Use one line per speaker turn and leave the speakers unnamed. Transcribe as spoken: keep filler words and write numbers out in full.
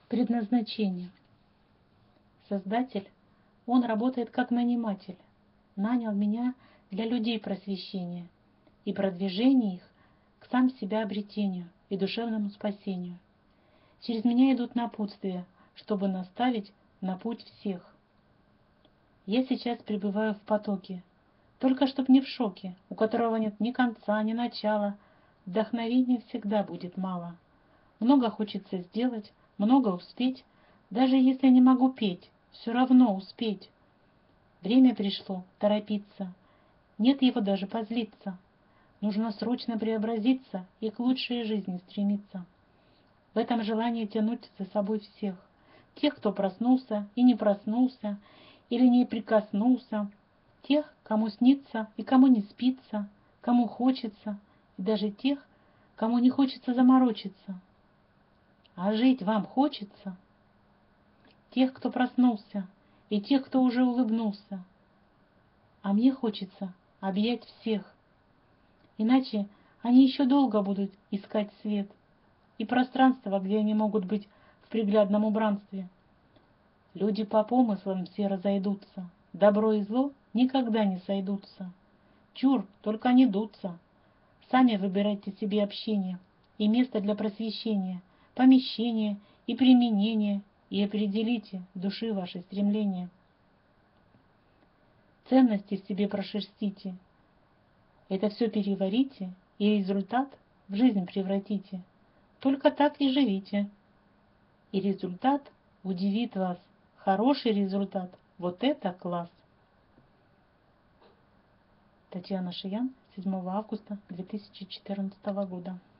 Предназначение. Создатель, он работает как наниматель, нанял меня для людей просвещения и продвижения их к сам себя обретению и душевному спасению. Через меня идут напутствия, чтобы наставить на путь всех. Я сейчас пребываю в потоке, только чтоб не в шоке, у которого нет ни конца, ни начала. Вдохновения всегда будет мало. Много хочется сделать, много успеть, даже если не могу петь, все равно успеть. Время пришло торопиться, нет его даже позлиться. Нужно срочно преобразиться и к лучшей жизни стремиться. В этом желании тянуть за собой всех. Тех, кто проснулся и не проснулся, или не прикоснулся. Тех, кому снится и кому не спится, кому хочется, и даже тех, кому не хочется заморочиться. А жить вам хочется? Тех, кто проснулся, и тех, кто уже улыбнулся. А мне хочется объять всех. Иначе они еще долго будут искать свет и пространство, где они могут быть в приглядном убранстве. Люди по помыслам все разойдутся, добро и зло никогда не сойдутся. Чур, только не дуться. Сами выбирайте себе общение и место для просвещения, помещение и применение, и определите души ваши стремления. Ценности в себе прошерстите, это все переварите и результат в жизнь превратите. Только так и живите. И результат удивит вас. Хороший результат. Вот это класс. Татьяна Шиян, седьмого августа две тысячи четырнадцатого года.